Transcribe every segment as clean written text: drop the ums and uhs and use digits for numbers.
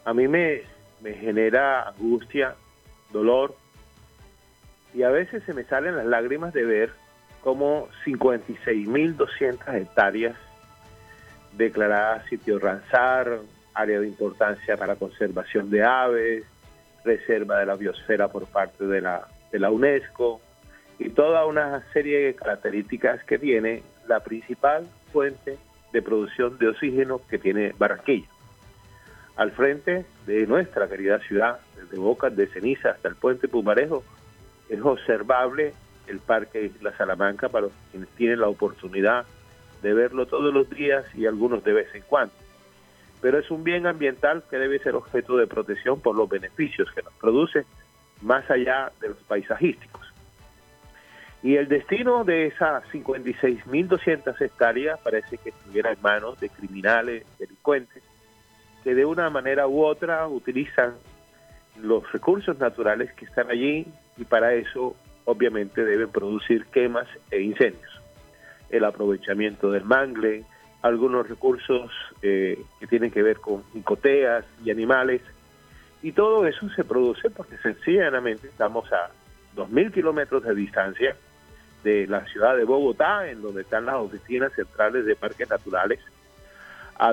a mí me genera angustia, dolor, y a veces se me salen las lágrimas de ver cómo 56.200 hectáreas declaradas sitio Ramsar, área de importancia para conservación de aves, reserva de la biosfera por parte de la UNESCO, y toda una serie de características que tiene la principal fuente de producción de oxígeno que tiene Barranquilla. Al frente de nuestra querida ciudad, desde Bocas de Ceniza hasta el puente Pumarejo, es observable el Parque Isla Salamanca para quienes tienen la oportunidad de verlo todos los días y algunos de vez en cuando. Pero es un bien ambiental que debe ser objeto de protección por los beneficios que nos produce, más allá de los paisajísticos. Y el destino de esas 56.200 hectáreas parece que estuviera en manos de criminales, delincuentes, que de una manera u otra utilizan los recursos naturales que están allí, y para eso obviamente deben producir quemas e incendios. El aprovechamiento del mangle, algunos recursos que tienen que ver con icoteas y animales, y todo eso se produce porque sencillamente estamos a 2.000 kilómetros de distancia de la ciudad de Bogotá, en donde están las oficinas centrales de parques naturales, a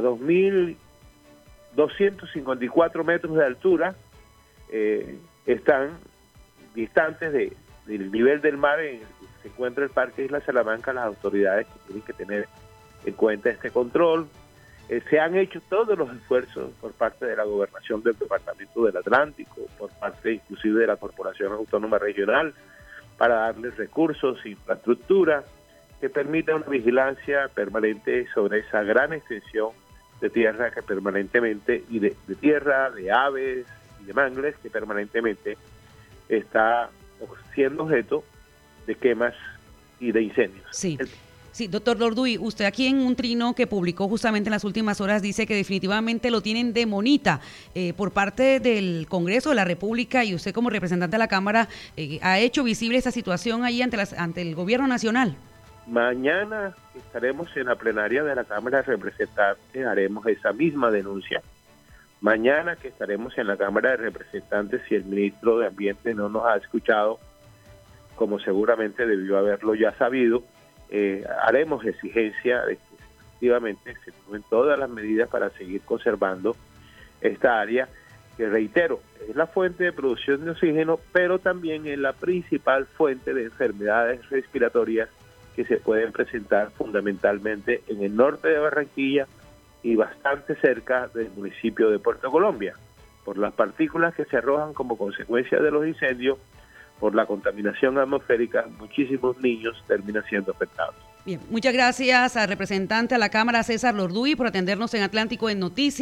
2.254 metros de altura, están distantes del nivel del mar en el que se encuentra el Parque Isla Salamanca. Las autoridades que tienen que tener en cuenta este control. Se han hecho todos los esfuerzos por parte de la Gobernación del Departamento del Atlántico, por parte inclusive de la Corporación Autónoma Regional, para darles recursos e infraestructura que permita una vigilancia permanente sobre esa gran extensión de tierra que permanentemente, y de tierra, de aves y de mangles que permanentemente está siendo objeto de quemas y de incendios. Sí. Sí, doctor Lorduy, usted aquí en un trino que publicó justamente en las últimas horas dice que definitivamente lo tienen de monita por parte del Congreso de la República, y usted como representante de la Cámara ha hecho visible esta situación ahí ante el Gobierno Nacional. Mañana estaremos en la plenaria de la Cámara de Representantes, haremos esa misma denuncia. Mañana que estaremos en la Cámara de Representantes, si el ministro de Ambiente no nos ha escuchado, como seguramente debió haberlo ya sabido, haremos exigencia de que efectivamente se tomen todas las medidas para seguir conservando esta área, que reitero, es la fuente de producción de oxígeno, pero también es la principal fuente de enfermedades respiratorias que se pueden presentar fundamentalmente en el norte de Barranquilla y bastante cerca del municipio de Puerto Colombia, por las partículas que se arrojan como consecuencia de los incendios. Por la contaminación atmosférica, muchísimos niños terminan siendo afectados. Bien, muchas gracias al representante a la Cámara, César Lorduy, por atendernos en Atlántico en Noticias.